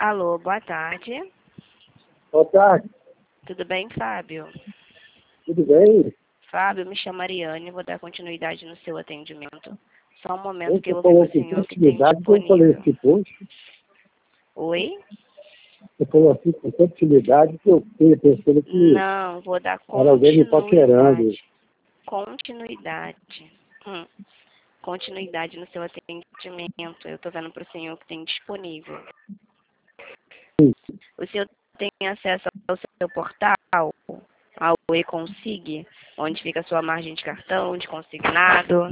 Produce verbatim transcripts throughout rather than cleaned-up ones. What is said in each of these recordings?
Alô, boa tarde. Boa tarde, Tudo bem, Fábio? tudo bem? Fábio, me chamo Ariane, vou dar continuidade no seu atendimento. Só um momento que Você eu vou ver falou para o com senhor que tem tranquilidade que eu falei disponível. esse post. Oi? Você falou assim com tranquilidade que eu fiquei pensando que Não, vou dar era alguém me paquerando. continuidade. Continuidade. Hum. Continuidade no seu atendimento. Eu estou vendo para o senhor que tem disponível. O senhor tem acesso ao seu portal, ao e-consig, onde fica a sua margem de cartão, de consignado?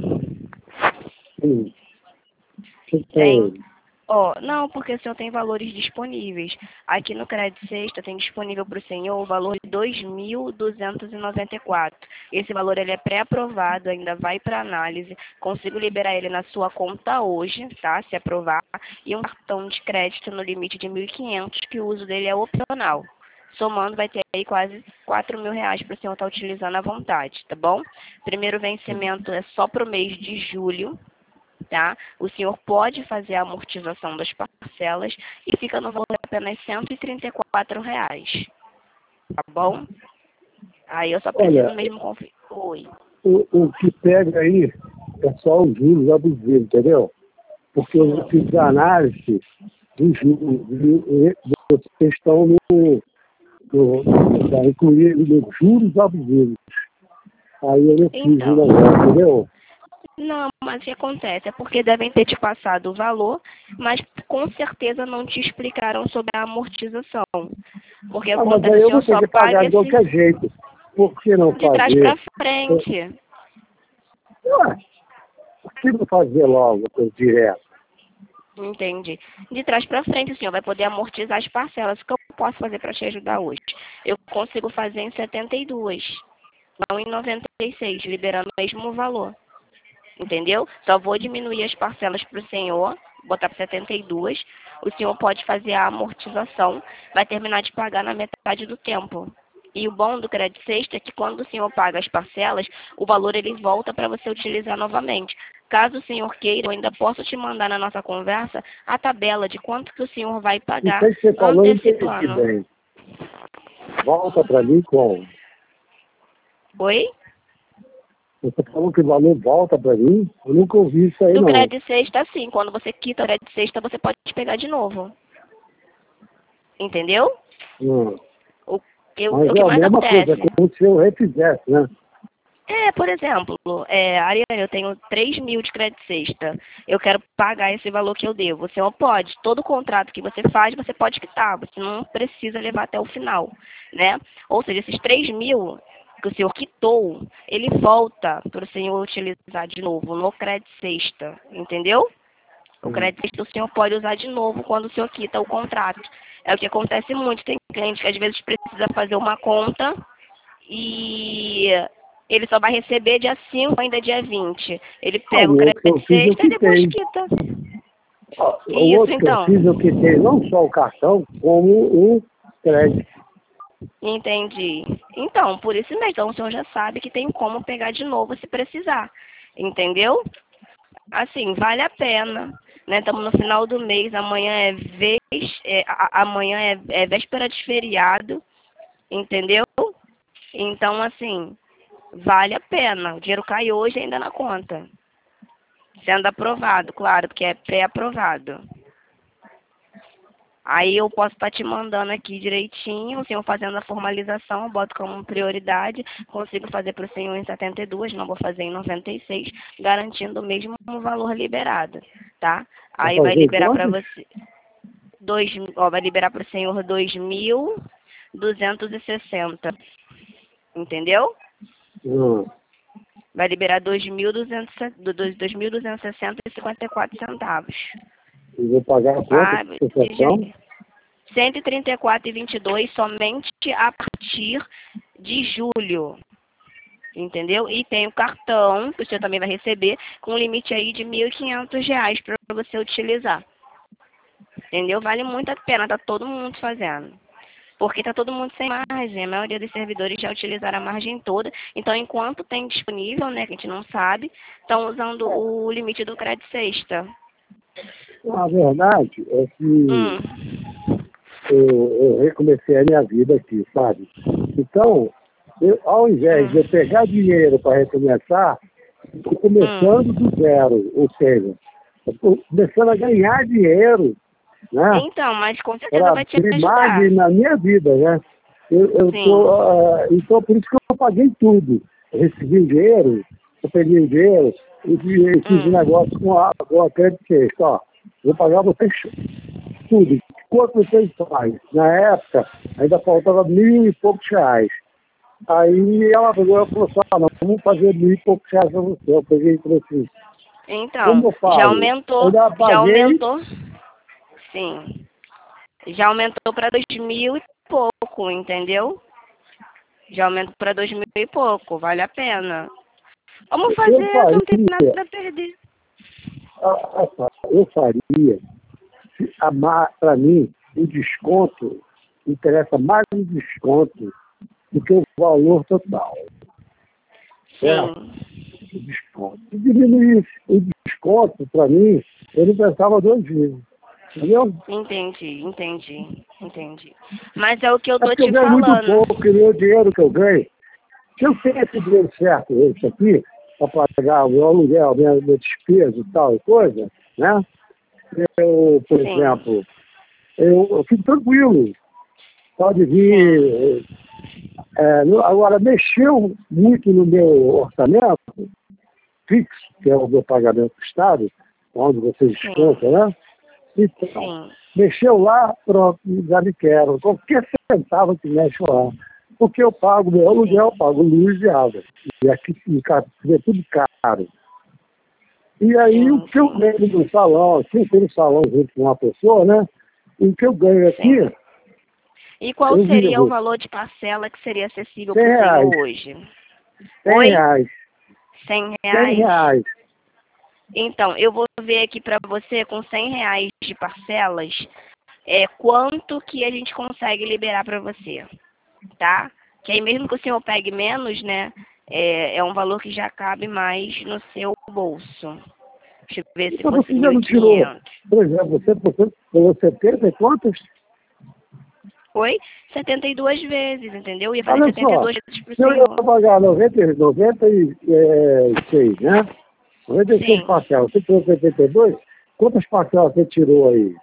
Sim. Que Tem. tem? Ó, não, porque o senhor tem valores disponíveis. Aqui no Crédito Sexta tem disponível para o senhor o valor de dois mil duzentos e noventa e quatro. Esse valor ele é pré-aprovado, ainda vai para análise. Consigo liberar ele na sua conta hoje, tá? Se aprovar. E um cartão de crédito no limite de mil e quinhentos, que o uso dele é opcional. Somando, vai ter aí quase quatro mil reais para o senhor estar utilizando à vontade, tá bom? Primeiro vencimento é só para o mês de julho. Tá? O senhor pode fazer a amortização das parcelas e fica no valor de apenas cento e trinta e quatro reais. Tá bom? Aí eu só preciso Olha, mesmo conferir. Oi. o, o que pega aí é só os juros abusivos, entendeu? Porque eu já Sim. fiz a análise dos juros e e vocês estão no, no, no incluir nos juros abusivos. Aí eu não fiz o Então, negócio, entendeu? não, mas o que acontece? É porque devem ter te passado o valor, mas com certeza não te explicaram sobre a amortização. Porque Ah, mas acontece, aí o eu vou senhor ter só que paga pagar de esse qualquer jeito. Por que não de trás para fazer? frente. Ué, por que não fazer logo, coisa direto? Entendi. De trás para frente, o senhor vai poder amortizar as parcelas. O que eu posso fazer para te ajudar hoje? Eu consigo fazer em setenta e duas, não em noventa e seis, liberando o mesmo valor. Entendeu? Só vou diminuir as parcelas para o senhor, botar para setenta e duas. O senhor pode fazer a amortização, vai terminar de pagar na metade do tempo. E o bom do crédito sexta é que quando o senhor paga as parcelas, o valor ele volta para você utilizar novamente. Caso o senhor queira, eu ainda posso te mandar na nossa conversa a tabela de quanto que o senhor vai Isso pagar aí que você falou, eu entendi antecipando. bem. Volta para mim como? Oi? Você falou que o valor volta para mim? Eu nunca ouvi isso aí, Do não. crédito sexta, sim. Quando você quita o crédito sexta, você pode pegar de novo. Entendeu? Hum. O que, o Mas que é a mais mesma coisa, é acontece? como se eu refizesse, né? É, por exemplo, é, Ariane, eu tenho três mil de crédito sexta. Eu quero pagar esse valor que eu devo. Você não pode. Todo contrato que você faz, você pode quitar. Você não precisa levar até o final, né? Ou seja, esses três mil que o senhor quitou, ele volta para o senhor utilizar de novo no crédito sexta, entendeu? O Hum. crédito sexta o senhor pode usar de novo quando o senhor quita o contrato. É o que acontece muito. Tem cliente que às vezes precisa fazer uma conta e ele só vai receber dia cinco, ainda dia vinte. Ele Ah, pega o o outro que eu crédito fiz, eu sexta e depois quitei. quita. Ah, o Isso, outro que eu então. fiz, eu quitei não só o cartão, como o crédito. Entendi. Então, por isso mesmo, então, o senhor já sabe que tem como pegar de novo se precisar. Entendeu? Assim, vale a pena. Né? Estamos no final do mês, amanhã é vez, é, a- amanhã é, é véspera de feriado, entendeu? Então, assim, vale a pena. O dinheiro cai hoje ainda na conta. Sendo aprovado, claro, porque é pré-aprovado. Aí eu posso estar te mandando aqui direitinho, o senhor fazendo a formalização, eu boto como prioridade, consigo fazer para o senhor em setenta e dois, não vou fazer em noventa e seis, garantindo o mesmo valor liberado, tá? Vai Aí vai fazer liberar para quantos? você, dois, ó, vai liberar para o senhor dois mil duzentos e sessenta, entendeu? Hum. Vai liberar dois mil duzentos e sessenta e cinquenta e quatro centavos. Eu vou pagar quanto Ah, de prestação? cento e trinta e quatro e vinte e dois somente a partir de julho, entendeu? E tem o cartão, que o senhor também vai receber, com um limite aí de mil e quinhentos reais para você utilizar, entendeu? Vale muito a pena, tá todo mundo fazendo. Porque tá todo mundo sem margem, a maioria dos servidores já utilizaram a margem toda. Então, enquanto tem disponível, né, que a gente não sabe, estão usando o limite do crédito sexta. A verdade é que Hum. eu, eu recomecei a minha vida aqui, sabe? Então, eu, ao invés hum. de eu pegar dinheiro para recomeçar, estou começando hum. do zero, ou seja, estou começando a ganhar dinheiro, né? Então, mas com certeza vai te ajudar. Na minha vida, né? Eu, eu tô, uh, então, por isso que eu paguei tudo. Eu recebi o dinheiro, eu peguei o dinheiro e fiz um hum. negócio com a, com a Crédito Sexta. Ó, vou pagar vocês tudo. Quanto vocês fazem? Na época, ainda faltava mil e poucos reais. Aí ela falou assim, ah, não, vamos fazer mil e poucos reais para você. Eu peguei e falei assim, então, já aumentou, já, já aumentou, sim, já aumentou para dois mil e pouco, entendeu? Já aumentou para dois mil e pouco, vale a pena. Vamos fazer, eu faria, não tem nada a perder. Eu faria, para mim, o desconto, interessa mais o desconto do que o valor total. Sim. É, o desconto. Se diminuísse o desconto, para mim, eu não pensava duas vezes. Entendeu? Entendi, entendi, entendi. Mas é o que eu tô é te eu ganho falando. Muito pouco, e o dinheiro que eu ganho. Se eu tenho esse dinheiro certo, isso aqui, para pagar o meu aluguel, minha, minha despesa e tal coisa, né? Eu, por Sim. exemplo, eu, eu fico tranquilo. Pode vir. É, no, agora, mexeu muito no meu orçamento fixo, que é o meu pagamento do Estado, onde você desconta, né? Então, Sim. mexeu lá, pronto, já me quero. Qualquer centavo que mexe lá. Porque eu pago meu aluguel, eu pago luz e água. E aqui é tudo caro. E aí Sim. o que eu ganho no salão, aqui eu tenho um salão junto com uma pessoa, né? E o que eu ganho aqui. Sim. E qual seria vivo. o valor de parcela que seria acessível para o senhor hoje? cem Oi? reais. cem reais? cem reais. Então, eu vou ver aqui para você, com cem reais de parcelas, é, quanto que a gente consegue liberar para você, tá? Que aí mesmo que o senhor pegue menos, né, é, é um valor que já cabe mais no seu bolso. Deixa eu ver se então, fosse você já mil e quinhentos. Por exemplo, você, você pegou setenta e quantos? Foi setenta e duas vezes, entendeu? Ia fazer Olha setenta e duas só, vezes pro se eu senhor. ia pagar noventa, noventa e seis, né? noventa e seis Sim. parcelas. Você tirou setenta e dois? Quantas parcelas você tirou aí?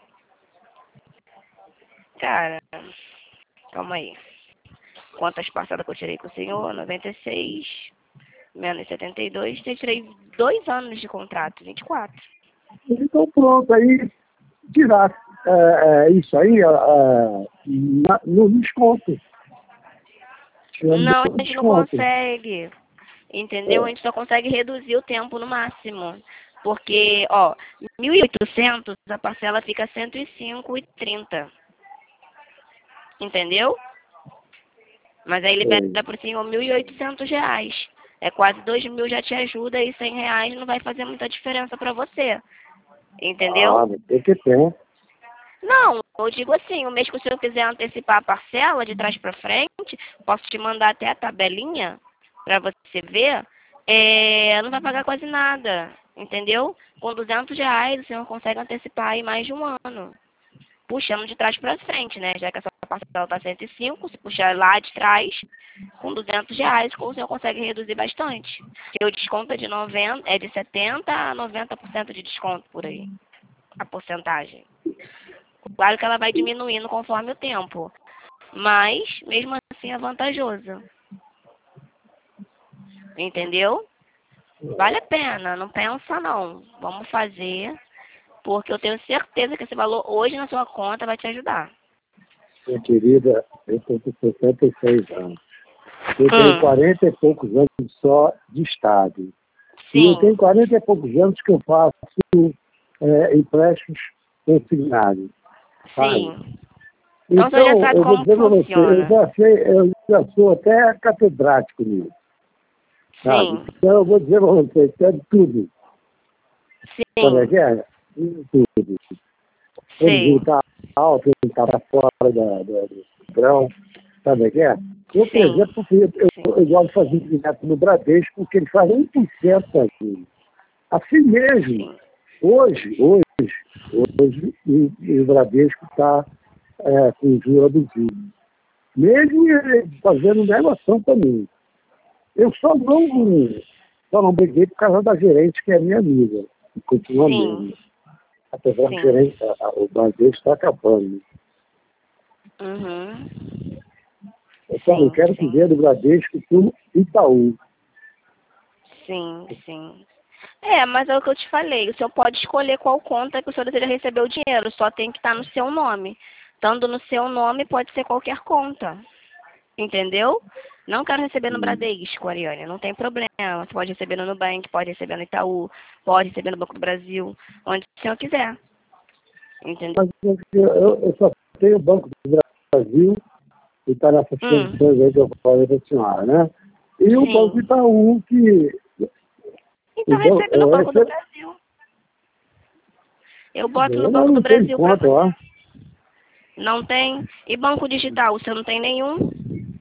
Cara, calma aí. Quantas parcelas que eu tirei com o senhor? noventa e seis, menos setenta e dois. Eu tirei dois anos de contrato, vinte e quatro. Então pronto, aí tirar é, é, isso aí é, na, no desconto. Tirando Não, a gente desconto. não consegue. Entendeu? É. A gente só consegue reduzir o tempo no máximo. Porque, ó, mil e oitocentos, a parcela fica cento e cinco e trinta. Entendeu? Mas aí libera por senhor mil e oitocentos reais. É quase dois mil, já te ajuda, e cem reais não vai fazer muita diferença para você. Entendeu? Ah, tem que ter. Não, eu digo assim, o mês que o senhor quiser antecipar a parcela de trás para frente, posso te mandar até a tabelinha para você ver, é, não vai pagar quase nada, entendeu? Com duzentos reais o senhor consegue antecipar aí mais de um ano. Puxando de trás para frente, né? Já que essa parcela está cento e cinco, se puxar lá de trás, com duzentos reais, o senhor consegue reduzir bastante. Porque o desconto é de, noventa, é de setenta a noventa por cento de desconto por aí, a porcentagem. Claro que ela vai diminuindo conforme o tempo, mas mesmo assim é vantajoso. Entendeu? Vale a pena, não pensa não. Vamos fazer, porque eu tenho certeza que esse valor hoje na sua conta vai te ajudar. Minha querida, eu estou com sessenta e seis anos. Eu tenho hum. quarenta e poucos anos só de Estado. Sim. E eu tenho quarenta e poucos anos que eu faço é, empréstimos consignados. Sim. Então, então você já sabe eu como funciona. Você, eu, já sei, eu já sou até catedrático nisso. Sim. Então eu vou dizer para você, quero tudo. Sim. Sabe o que é? Tudo. Ele está alto, ele está para fora da, da, do grão. Sabe o que é? Eu, por Sim. exemplo, eu, eu, eu gosto de fazer direto no Bradesco, porque ele faz um por cento assim. Assim mesmo. Sim. Hoje, hoje, hoje, o, o Bradesco está é, com juro abusivo. Mesmo ele fazendo negação para mim. Eu só não, só não briguei por causa da gerente, que é minha amiga. E continua mesmo. Apesar que gerente, a, a, o Bradesco está acabando. Uhum. Eu só não quero que venha do Bradesco pro Itaú. Sim, sim. É, mas é o que eu te falei. O senhor pode escolher qual conta que o senhor deseja receber o dinheiro. Só tem que estar no seu nome. Estando no seu nome, pode ser qualquer conta. Entendeu? Não quero receber no Bradesco, Ariane. Não tem problema. Você pode receber no Nubank, pode receber no Itaú, pode receber no Banco do Brasil, onde o senhor quiser. Entendeu? Mas eu, eu só tenho o Banco do Brasil, e está nessas Hum. condições aí que eu falei para a senhora, né? E o Sim. Banco Itaú, que... Então Então, recebe no eu Banco do recebo- Brasil. Eu boto no eu Banco do não tenho Brasil para conta você. lá. Não tem? E banco digital, o senhor não tem nenhum?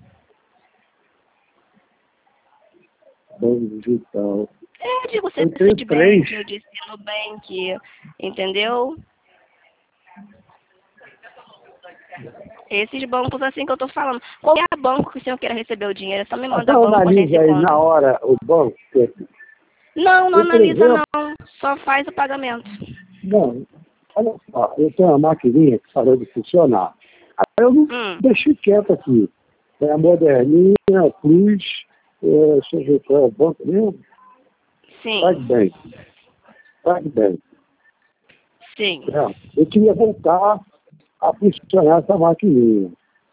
Banco digital. É, eu digo Eu sempre tenho três. Citibank, eu disse Nubank, entendeu? Esses bancos assim que eu tô falando. Qualquer banco que o senhor queira receber o dinheiro, é só me manda Então banco, agência analisa e aí conta. na hora o banco. Não, não Eu, por analisa exemplo, não. Só faz o pagamento. não, olha só, eu tenho uma maquininha que parou de funcionar. Aí eu não Hum, deixei quieto aqui. É a Moderninha, a Cruz, é, deixa eu ver qual é o banco mesmo. Pague sim, bem. Pague bem. sim, É, eu queria voltar a funcionar essa maquininha.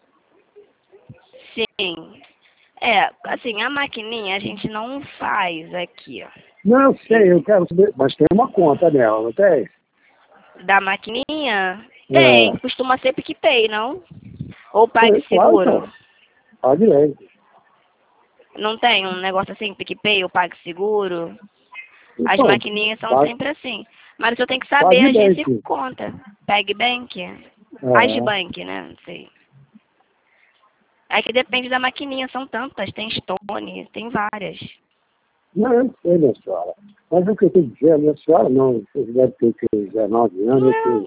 sim. É, assim, a maquininha a gente não faz aqui, ó. Não, eu sei, eu quero saber, mas tem uma conta nela, não tem? Da maquininha? Tem, É, costuma ser PicPay, não? Ou é, claro, PagSeguro? então. Pague bem. Não tem um negócio assim, PicPay ou PagSeguro? As Então, maquininhas são pague, sempre assim. Mas eu tenho que saber a pague bem, agência e filho. conta. PagBank? É. Agibank, né? Não sei. É que depende da maquininha, são tantas. Tem Stone, tem várias. Não, eu não sei, minha senhora. Mas o que eu tenho que dizer, minha senhora não, você deve ter que dezenove anos. Eu Não, tenho...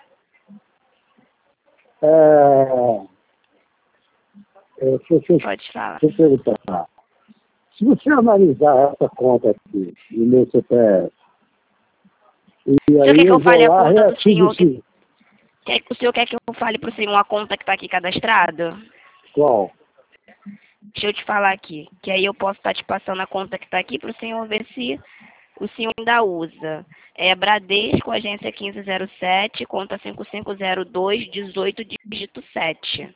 é, é, se, você, pode falar. se eu perguntar, se você analisar essa conta aqui, no meu C P F, e O senhor aí quer que eu eu vou fale a lá, conta do reativo senhor? Que, esse... quer, o senhor quer que eu fale pro senhor a conta que está aqui cadastrada? Qual? Deixa eu te falar aqui. Que aí eu posso estar te passando a conta que está aqui para o senhor ver se o senhor ainda usa. É Bradesco, agência quinze zero sete, conta cinco cinco zero dois, dezoito, dígito sete.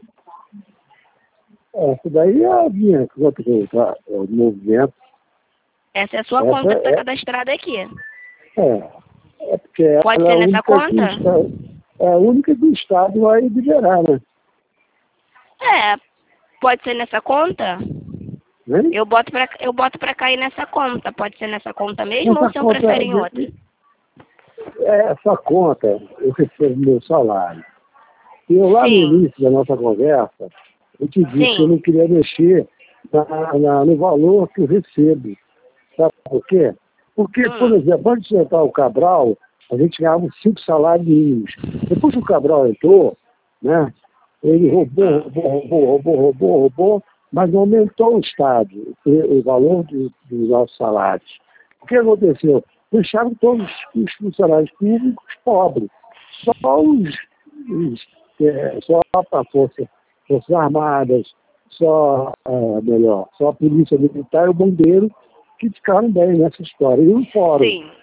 Essa daí é a minha conta que eu tá, é o movimento. Essa é a sua Essa conta que está é, cadastrada aqui. é, é porque Pode ela é ser a nessa única que o conta? Estado, é a única que o Estado vai liberar, né? É, pode ser nessa conta? Né? Eu boto pra, eu boto pra cair nessa conta. Pode ser nessa conta mesmo ou o Essa senhor conta, prefere em outra? essa conta, eu recebo meu salário. E eu lá no Sim, início da nossa conversa, eu te disse que eu sim. não queria mexer na, na, no valor que eu recebo. Sabe por quê? Porque, por Hum, exemplo, antes de entrar o Cabral, a gente ganhava cinco salários mínimos. Depois que o Cabral entrou, né, ele roubou, hum, roubou, roubou, roubou, roubou, roubou, mas não aumentou o Estado, o, o valor do- dos nossos salários. O que aconteceu? Deixaram todos os funcionários públicos pobres. Só os, os é, só para força, Forças Armadas, só, ah, melhor, só a Polícia Militar e o Bombeiro que ficaram bem nessa história. E o fórum. sim,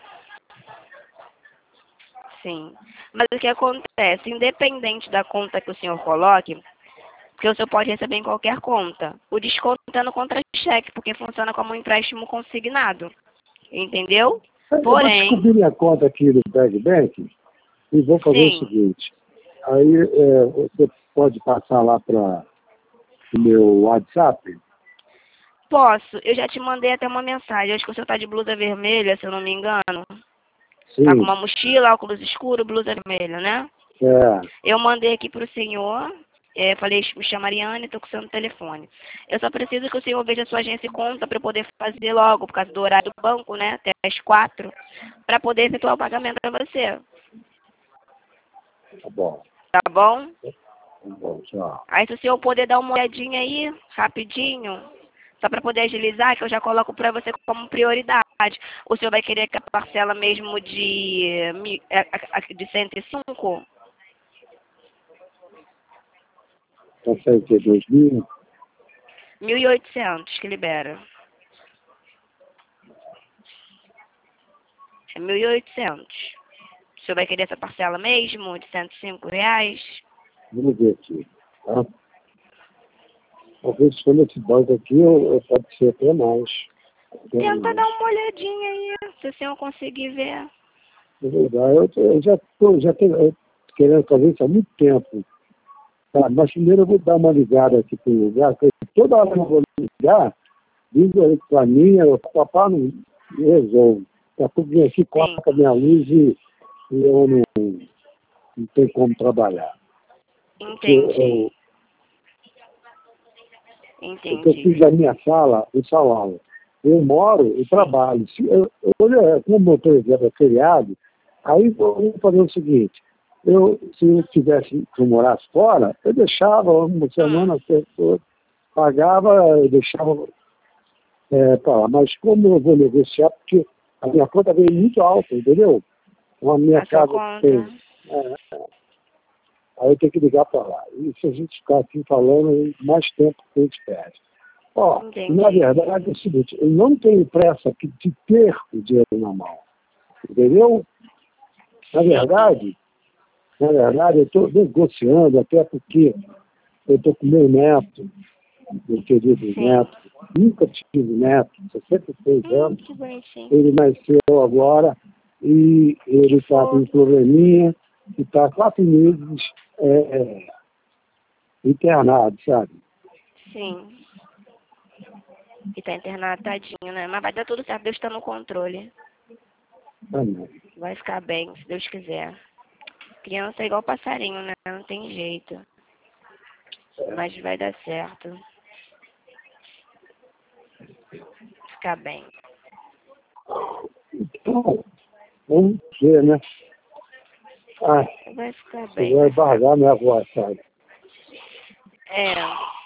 sim. Mas o que acontece? Independente da conta que o senhor coloque, porque o senhor pode receber em qualquer conta. O desconto está no contra-cheque, porque funciona como um empréstimo consignado. Entendeu? Eu vou Porém, descobrir minha conta aqui no PagBank e vou fazer o sim, seguinte. Aí é, você pode passar lá para o meu WhatsApp. posso. Eu já te mandei até uma mensagem. Acho que o senhor está de blusa vermelha, se eu não me engano. Tá com Sim, uma mochila, óculos escuro, blusa vermelha, né? é, Eu mandei aqui para o senhor. É, falei, me chama Ariane, estou com o seu telefone. Eu só preciso que o senhor veja a sua agência e conta para eu poder fazer logo, por causa do horário do banco, né? Até às quatro, para poder efetuar o pagamento para você. tá bom. Tá bom? Bom, tchau. Aí se o senhor puder dar uma olhadinha aí, rapidinho, só para poder agilizar, que eu já coloco para você como prioridade. O senhor vai querer que a parcela mesmo de, mi- é, a- a- de cento e cinco? Consegue ter dois mil? mil e oitocentos que libera. É mil e oitocentos. O senhor vai querer essa parcela mesmo, de cento e cinco reais? Vamos ver aqui, tá? Talvez quando esse banco aqui, eu, eu pode ser até mais. Até Tenta mais. dar uma olhadinha aí, se o senhor conseguir ver. É verdade, eu, tô- eu já estou já tô, eu tô querendo fazer isso há muito tempo. Tá? Mas primeiro eu vou dar uma ligada aqui para o lugar, porque toda hora que eu vou ligar, diz aí para mim, eu papai não não resolve. Daqui a pouco vem aqui, Sim, corta a minha luz e, e eu não, não tenho como trabalhar. Porque entendi. eu, porque eu fiz Entendi. da minha sala o salão. Eu moro e trabalho. Se eu, eu, olha, como eu estou dizendo, é feriado, aí eu vou fazer o seguinte, eu, se eu tivesse, se eu morasse fora, eu deixava uma Hum, semana, eu pagava, eu deixava é, para lá. Mas como eu vou negociar, porque a minha conta veio muito alta, entendeu? A minha a sua casa tem. conta. É, aí eu tenho que ligar para lá. E se a gente ficar aqui falando, mais tempo que a gente perde. Ó, na Entendi. verdade é o seguinte, eu não tenho pressa aqui de ter o dinheiro na mão. Entendeu? Na Sim, verdade, na verdade, eu estou negociando, até porque eu estou com meu neto, meu querido sim. neto, nunca tive neto, sessenta e seis Hum, anos, que bonitinho. ele nasceu agora e Que ele está com um fofo. probleminha e está quatro meses é, é, internado, sabe? Sim. E tá internado, tadinho, né? Mas vai dar tudo certo, Deus tá no controle. Amém. Vai ficar bem, se Deus quiser. Criança é igual passarinho, né? Não tem jeito. Mas vai dar certo. Ficar bem. Então, vamos ver, né? Ah, Vai ficar você bem, vai vai ficar embargar minha voz, sabe? É,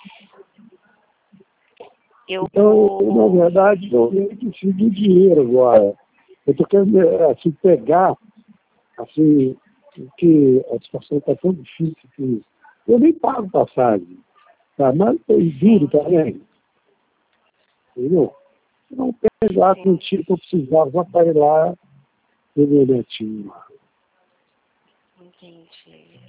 eu Então, eu, na vou. verdade, eu eu preciso de dinheiro agora. Eu estou querendo, assim, pegar, assim, que a situação está tão difícil que eu nem pago passagem, tá? Mas é duro Sim, também, entendeu? Eu não pegar sim, contigo que eu precisava só para ir lá ver meu netinho lá, entendi.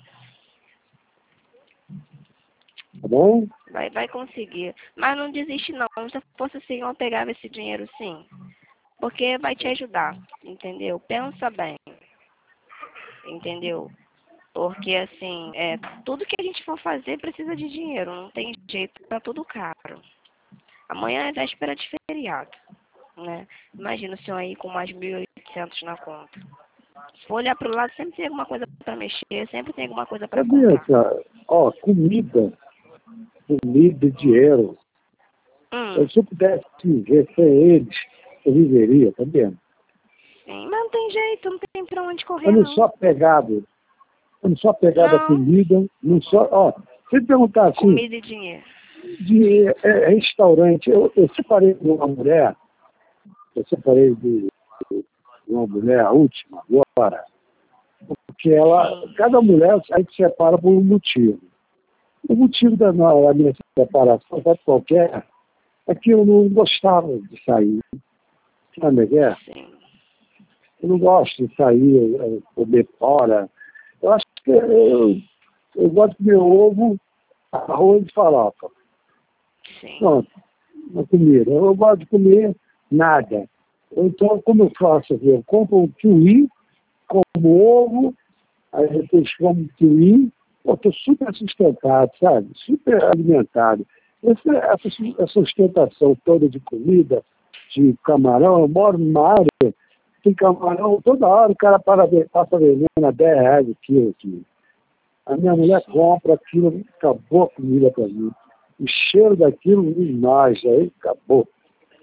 tá bom? Vai, vai conseguir. Mas não desiste não. Se fosse assim, eu pegava esse dinheiro sim. Porque vai te ajudar, entendeu? Pensa bem, entendeu? Porque assim, é, tudo que a gente for fazer precisa de dinheiro, não tem jeito, tá tudo caro. Amanhã é véspera de feriado, né? Imagina o senhor aí com mais mil e oitocentos na conta. Se for olhar pro lado, sempre tem alguma coisa para mexer, sempre tem alguma coisa para Sabia, comprar. cara? Ó, comida, comida, dinheiro. Hum, Se eu pudesse viver sem eles, eu viveria, tá vendo? sim, mas não tem jeito, não tem pra onde Eu correr não sou não. apegado, eu não sou apegado à Não, comida, não sou, ó, se perguntar assim, comida e dinheiro. de é, é, restaurante, eu, eu separei de uma mulher, eu separei de, de uma mulher, a última, agora, porque ela, Sim, cada mulher a gente separa por um motivo. O motivo da, no- da minha separação, sabe qualquer, é que eu não gostava de sair, sabe o que é? sim, Eu não gosto de sair, eh, comer fora. Eu acho que eu, eu gosto de comer ovo, arroz e farofa. sim, Pronto, uma comida. Eu gosto de comer nada. Então, como eu faço aqui? Eu compro um kiwi, como ovo, aí depois como kiwi, eu estou super sustentado, sabe? Super alimentado. Essa, essa, su- essa sustentação toda de comida, de camarão, eu moro numa área, tem camarão, toda hora o cara para, ver- passa vendendo a dez reais o quilo aqui. A minha mulher sim. compra aquilo, acabou a comida para mim. O cheiro daquilo me naja, aí acabou.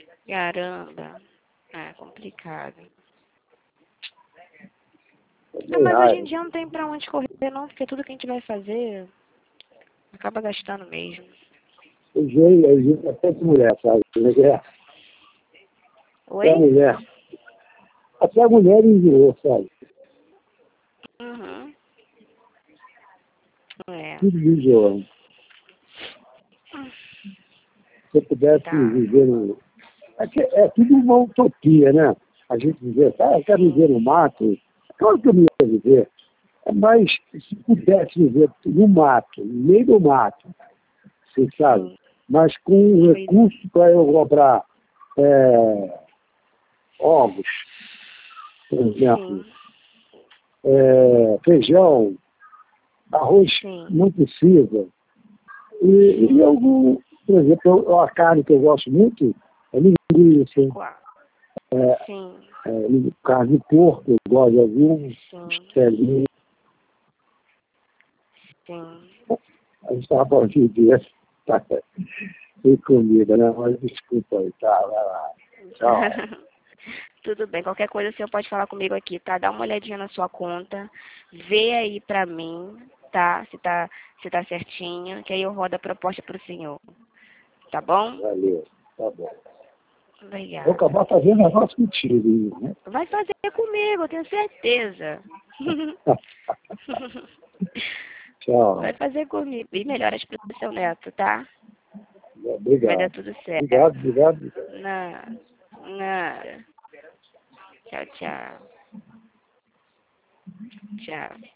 Caramba, é complicado. Ah, mas hoje em dia não tem pra onde correr, não, porque tudo que a gente vai fazer acaba gastando mesmo. O jeito, o jeito até de mulher, sabe? É. Oi? Até a mulher. Até a mulher enjoou, sabe? Uhum. É. Tudo enjoou. Se eu pudesse Tá. viver no... É, que é tudo uma utopia, né? A gente dizer, ah, eu quero viver no mato. Claro que eu não ia viver. Mas se pudesse viver no mato, no meio do mato, você sabe? Sim. Mas com um recurso para eu comprar é, ovos, por exemplo, Sim. é, feijão, arroz Sim. não precisa. E, e eu, por exemplo, a carne que eu gosto muito é linguiça, Qual? é, Sim. é, carne de porco, eu gosto de alguns, Sim. costelinhas. Sim. A gente estava falando de dia, tá, sem comida, né? Mas desculpa aí, tá, vai lá. Tchau. Tudo bem, qualquer coisa o senhor pode falar comigo aqui, tá? Dá uma olhadinha na sua conta, vê aí pra mim, tá? Se tá, se tá certinho, que aí eu rodo a proposta pro senhor. Tá bom? Valeu, tá bom. Vou Obrigada. acabar fazendo negócio contigo, né? Vai fazer comigo, eu tenho certeza. Vai Tchau. fazer comigo. E melhoras pro seu neto, tá? Vai dar Obrigado. tudo certo. Obrigado, obrigado. Nada. Nada. Tchau, tchau. Tchau.